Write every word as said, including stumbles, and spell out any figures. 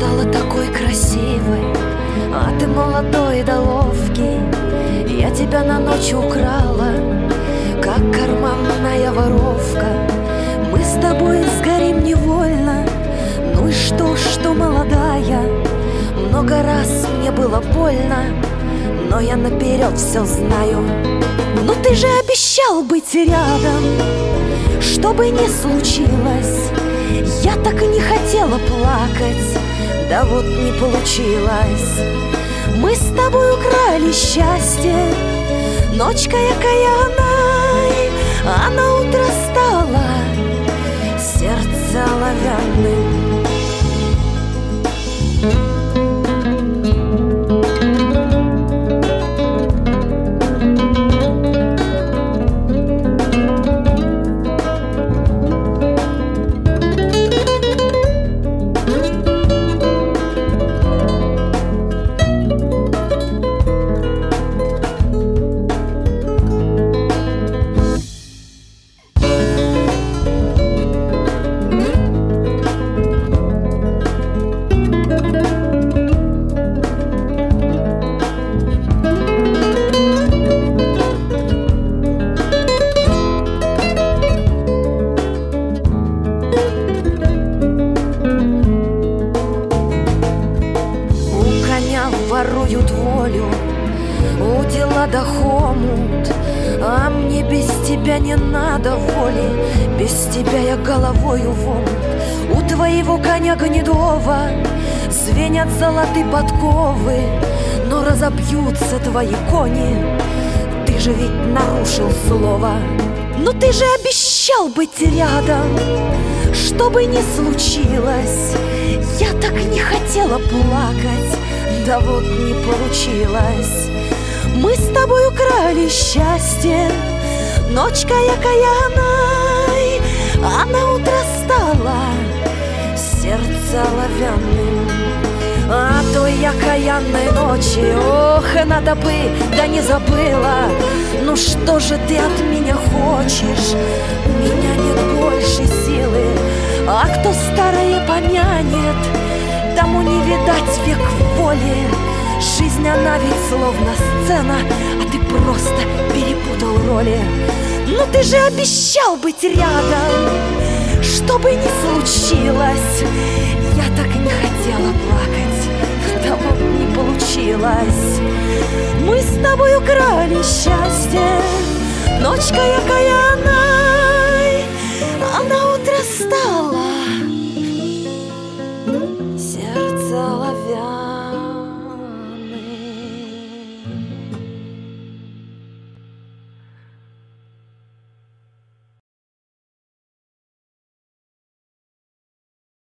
стала такой красивой, а ты молодой да ловкий. Я тебя на ночь украла, как карманная воровка. Мы с тобой сгорим невольно. Ну и что, что молодая? Много раз мне было больно, но я наперед все знаю. Но ты же обещал быть рядом, что бы ни случилось. Я так и не хотела плакать, да вот не получилось. Мы с тобой украли счастье, ночка окаянной, а на утро стало сердце оловянным. Воруют волю, у дела да хомут, а мне без тебя не надо воли, без тебя я головою в омут. У твоего коня гнедого звенят золотые подковы, но разобьются твои кони, ты же ведь нарушил слово. Но ты же обещал быть рядом, что бы ни случилось. Я так и не хотела плакать, да вот не получилось. Мы с тобой украли счастье, ночкой окаянной, а на утро стало сердце оловянным. А той окаянной ночи, ох, надо бы, да не забыла. Ну что же ты от меня хочешь? У меня нет больше силы, а кто старое помянет, тому не видать век в воле. Жизнь, она ведь словно сцена, а ты просто перепутал роли. Но ты же обещал быть рядом, что бы ни случилось. Я так и не хотела плакать, да вот не получилось. Мы с тобой украли счастье, ночкой окаянной,